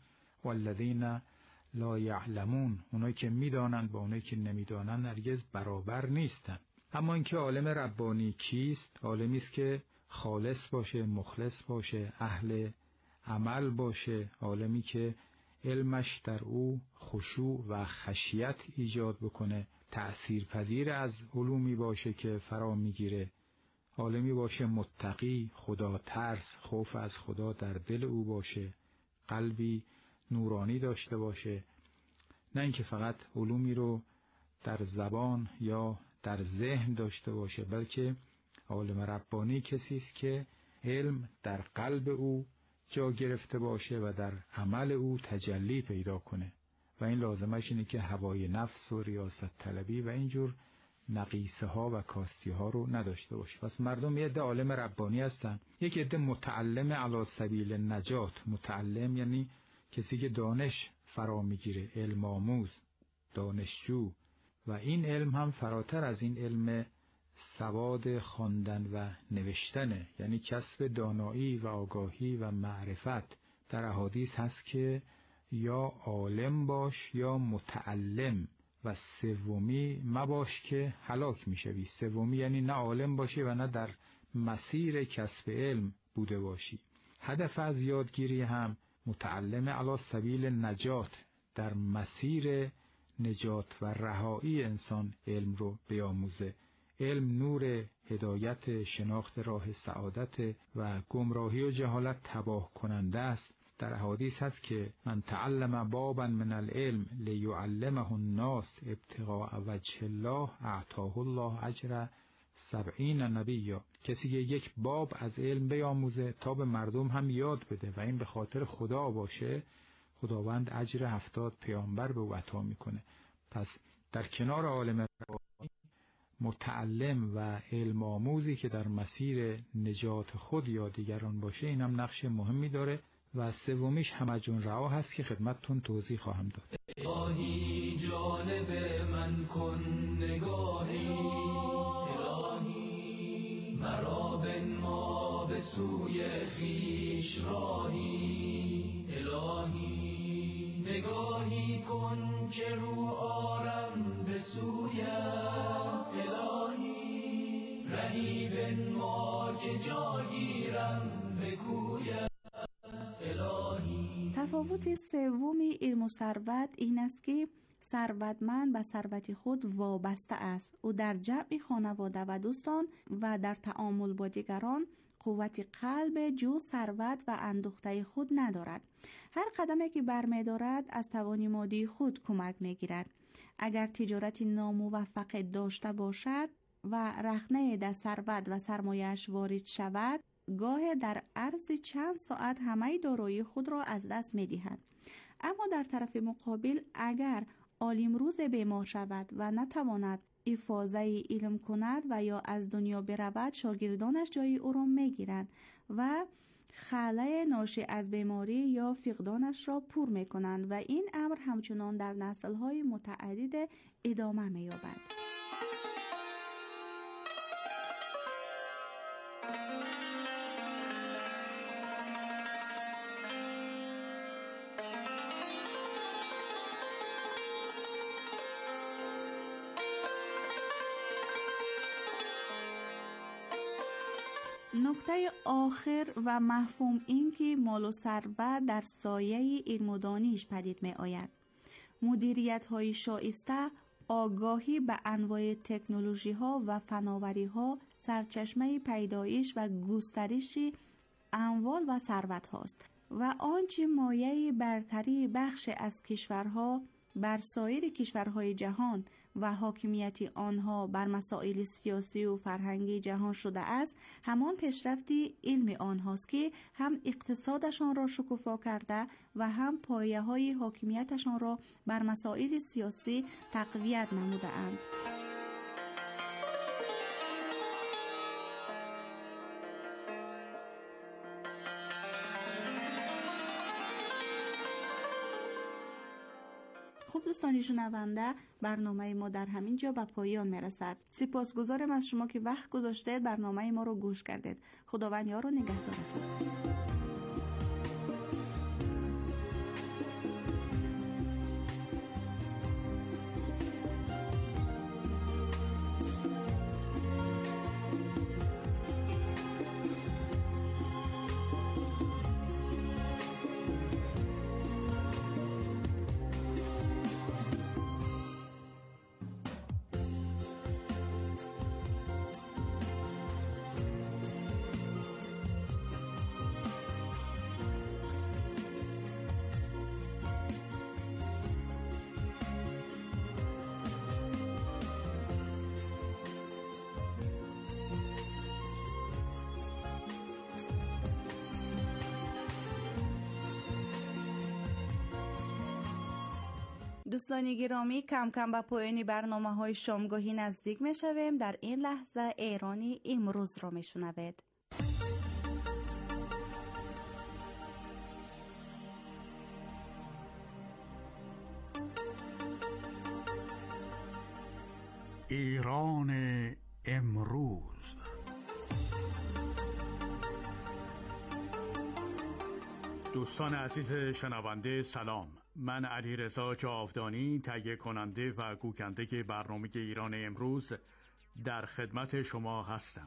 والذین لا یعلمون، اونایی که میدانند با اونایی که نمیدانند هرگز برابر نیستند. اما اینکه عالم ربانی کیست؟ عالمی است که خالص باشه، مخلص باشه، اهل عمل باشه، عالمی که علمش در او خشوع و خشیت ایجاد بکنه، تأثیرپذیر از علومی باشه که فرا میگیره، عالمی باشه متقی، خدا ترس، خوف از خدا در دل او باشه، قلبی نورانی داشته باشه، نه اینکه فقط علومی رو در زبان یا در ذهن داشته باشه، بلکه عالم ربانی کسی است که علم در قلب او جا گرفته باشه و در عمل او تجلی پیدا کنه، و این لازمش اینه که هوای نفس و ریاست طلبی و اینجور نقیصه ها و کاستی ها رو نداشته باشه. پس مردم یه عده عالم ربانی هستن، یک عده متعلم علی سبیل نجات. متعلم یعنی کسی که دانش فرا میگیره، علم آموز، دانشجو، و این علم هم فراتر از این علم سواد خواندن و نوشتنه، یعنی کسب دانایی و آگاهی و معرفت. در احادیث هست که یا عالم باش یا متعلم، و سومی مباش که هلاک میشوی. سومی یعنی نه عالم باشی و نه در مسیر کسب علم بوده باشی. هدف از یادگیری هم متعلم علی سبیل نجات، در مسیر نجات و رهایی انسان علم رو بیاموزه. علم نور هدایت، شناخت راه سعادت و گمراهی و جهالت تباه کننده است. در احادیث هست که من تعلم بابا من العلم لیعلمه الناس ابتغاء وجه الله اعطاه الله اجر 70 نبیا. کسی که یک باب از علم بیاموزه تا به مردم هم یاد بده و این به خاطر خدا باشه، خداوند اجر 70 پیامبر به او عطا میکنه. پس در کنار عالم متعلم و علم آموزی که در مسیر نجات خود یا دیگران باشه، این هم نقش مهمی داره. و سومیش همجون رعا هست که خدمتتون توضیح خواهم داد. الهی جانب من کن نگاهی، الهی مرا بنما به سوی خویش راهی، الهی نگاهی کن که رو آرم به سویم، الهی رهی بنما که جا گیرم به کویم. تفاوت سومی علم و ثروت این است که ثروتمند به ثروت خود وابسته است. او در جمع خانواده و دوستان و در تعامل با دیگران قوت قلب جو ثروت و اندوخته خود ندارد. هر قدمی که برمی‌دارد از توان مادی خود کمک می‌گیرد. اگر تجارت ناموفق داشته باشد و رخنه در ثروت و سرمایه‌اش وارد شود، گاه در عرض چند ساعت همه دارایی خود را از دست می دهد. اما در طرف مقابل اگر عالم روز بیمار شود و نتواند افاضه علم کند و یا از دنیا برود، شاگردانش جای او را می گیرند و خلأ ناشی از بیماری یا فقدانش را پر می کنند و این امر همچنان در نسل‌های متعدد ادامه می یابد. نکته آخر و مفهوم این که مال و ثروت در سایه علم و دانش پدید می آید. مدیریت های شایسته، آگاهی به انواع تکنولوژی ها و فناوری ها سرچشمه پیدایش و گسترش اموال و ثروت هاست و آنچه مایه برتری بخش از کشورها بر سایر کشورهای جهان و حاکمیت آنها بر مسائل سیاسی و فرهنگی جهان شده است، همان پیشرفتی علم آنهاست که هم اقتصادشان را شکوفا کرده و هم پایه های حاکمیتشان را بر مسائل سیاسی تقویت نموده اند. خب دوستان شنونده، برنامه ما در همین جا به پایان میرسد. سپاسگزارم از شما که وقت گذاشتید برنامه ما رو گوش کردید. خداوند یار و نگهدارتون. دوستان گرامی، کم کم به پایان برنامه‌های شامگاهی نزدیک می‌شویم. در این لحظه ایرانی امروز را می‌شنوید. ایران امروز. دوستان عزیز شنونده سلام. من علیرضا جاودانی، تهیه کننده و گوینده برنامه ایران امروز در خدمت شما هستم.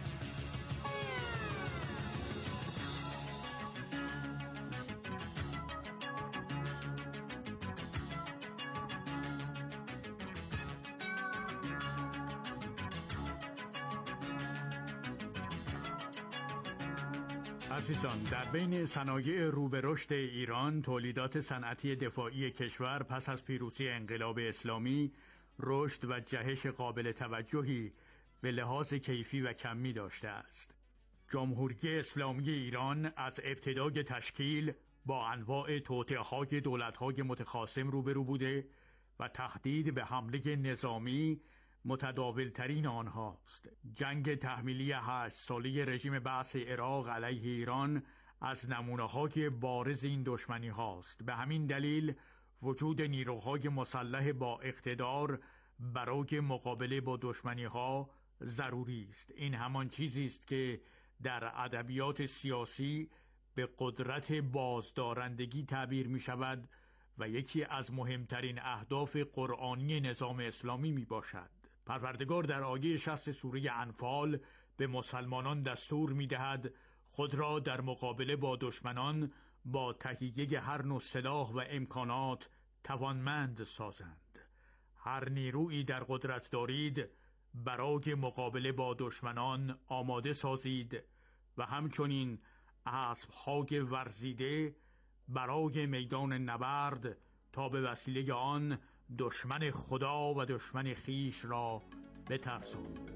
عزیزان، در بین صنایع رو به رشد ایران، تولیدات صنعتی دفاعی کشور پس از پیروزی انقلاب اسلامی رشد و جهش قابل توجهی به لحاظ کیفی و کمی داشته است. جمهوری اسلامی ایران از ابتدای تشکیل با انواع توطئه‌های دولت‌های متخاصم روبرو بوده و تهدید به حمله نظامی متداولترین آنهاست. جنگ تحمیلی 8 ساله رژیم بعث عراق علیه ایران از نمونه‌های بارز این دشمنی هاست. به همین دلیل وجود نیروهای مسلح با اقتدار برای مقابله با دشمنی‌ها ضروری است. این همان چیزی است که در ادبیات سیاسی به قدرت بازدارندگی تعبیر می شود و یکی از مهمترین اهداف قرآنی نظام اسلامی می باشد. پروردگار در آیه 60 سوره انفال به مسلمانان دستور می دهد خود را در مقابله با دشمنان با تهیه هر نوع سلاح و امکانات توانمند سازند. هر نیرویی در قدرت دارید برای مقابله با دشمنان آماده سازید و همچنین اسب‌های ورزیده برای میدان نبرد تا به وسیله آن دشمن خدا و دشمن خویش را بترسونید.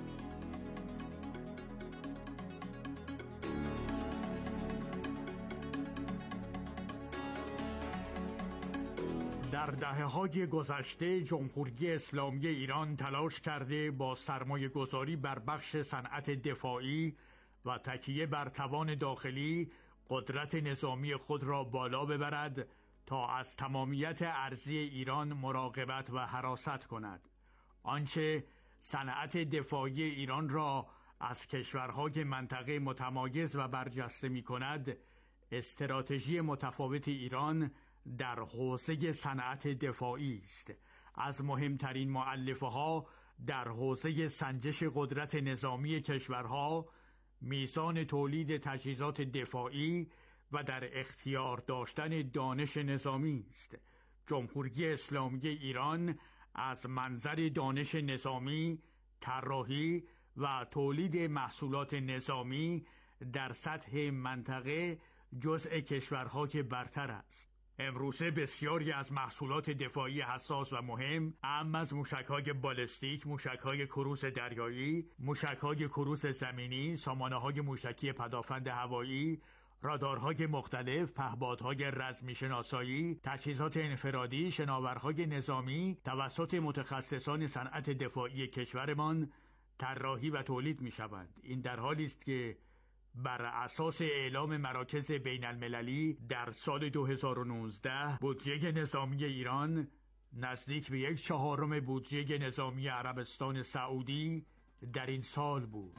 در دهه‌های گذشته جمهوری اسلامی ایران تلاش کرده با سرمایه‌گذاری بر بخش صنعت دفاعی و تکیه بر توان داخلی قدرت نظامی خود را بالا ببرد تا از تمامیت ارضی ایران مراقبت و حراست کند. آنچه صنعت دفاعی ایران را از کشورهای منطقه متمایز و برجسته می کند، استراتژی متفاوت ایران در حوزه صنعت دفاعی است. از مهمترین مؤلفه‌ها در حوزه سنجش قدرت نظامی کشورها میزان تولید تجهیزات دفاعی و در اختیار داشتن دانش نظامی است. جمهوری اسلامی ایران از منظر دانش نظامی، طراحی و تولید محصولات نظامی در سطح منطقه جزء کشورهای برتر است. امروزه بسیاری از محصولات دفاعی حساس و مهم، اهم از موشک‌های بالستیک، موشک‌های کروز دریایی، موشک‌های کروز زمینی، سامانه‌های موشکی پدافند هوایی، رادارهای مختلف، پهپادهای رزمی شناسایی، تجهیزات انفرادی، شناورهای نظامی توسط متخصصان صنعت دفاعی کشورمان طراحی و تولید می‌شوند. این در حالی است که بر اساس اعلام مراکز بین المللی در سال 2019 بودجه نظامی ایران نزدیک به 1/4 بودجه نظامی عربستان سعودی در این سال بود.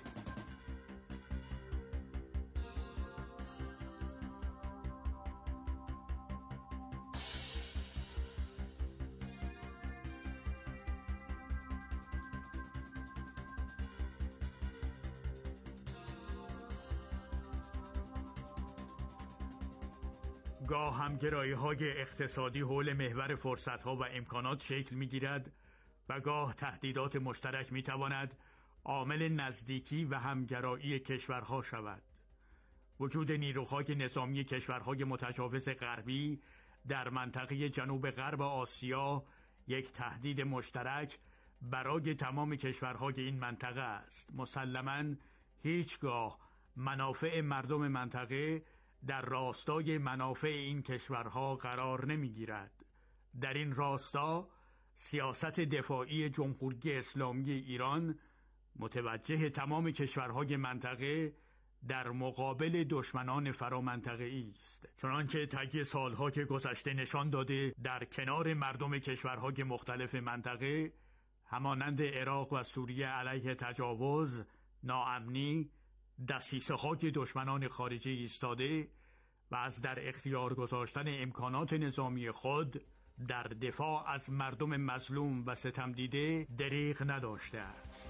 گاه همگرایی‌های اقتصادی حول محور فرصت‌ها و امکانات شکل می‌گیرد و گاه تهدیدات مشترک می‌تواند عامل نزدیکی و همگرایی کشورها شود. وجود نیروهای نظامی کشورهای متجاوز غربی در منطقه جنوب غرب آسیا یک تهدید مشترک برای تمام کشورهای این منطقه است. مسلماً هیچگاه منافع مردم منطقه در راستای منافع این کشورها قرار نمی‌گیرد. در این راستا سیاست دفاعی جمهوری اسلامی ایران متوجه تمام کشورهای منطقه در مقابل دشمنان فرامنطقه‌ای است. چنانکه طی سال‌های گذشته نشان داده در کنار مردم کشورهای مختلف منطقه همانند عراق و سوریه علیه تجاوز، ناامنی، دسیسه‌های دشمنان خارجی ایستاده و از در اختیار گذاشتن امکانات نظامی خود در دفاع از مردم مظلوم و ستم دیده دریغ نداشته است.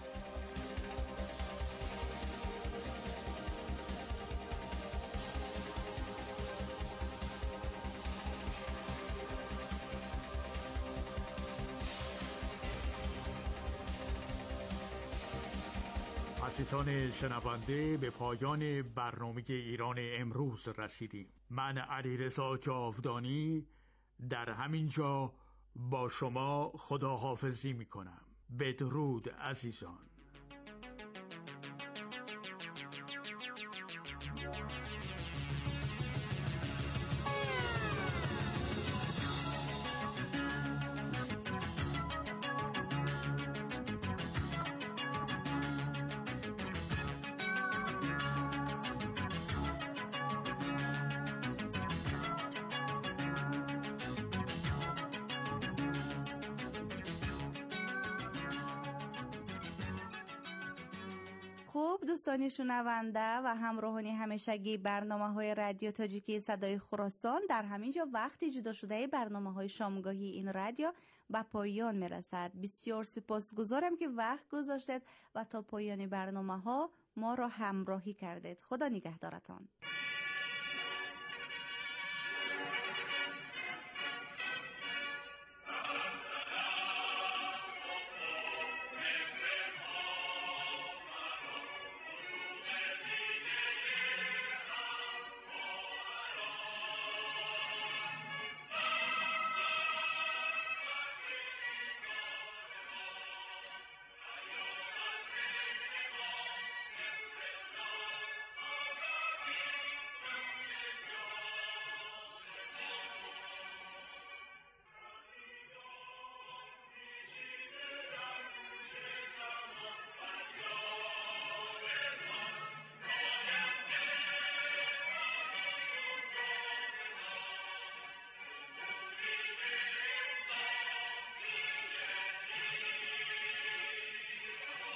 عزیزان شنونده، به پایان برنامه ایران امروز رسیدیم. من علیرضا جاودانی در همین جا با شما خداحافظی می کنم. بدرود عزیزان. خوب دوستان شنونده و همراهان همیشگی برنامه‌های رادیو تاجیکی صدای خراسان، در همینجا وقتی جدا شده برنامه‌های شامگاهی این رادیو به پایان میرسد. بسیار سپاسگزارم که وقت گذاشتید و تا پایان برنامه‌ها ما را همراهی کردید. خدا نگهدارتان.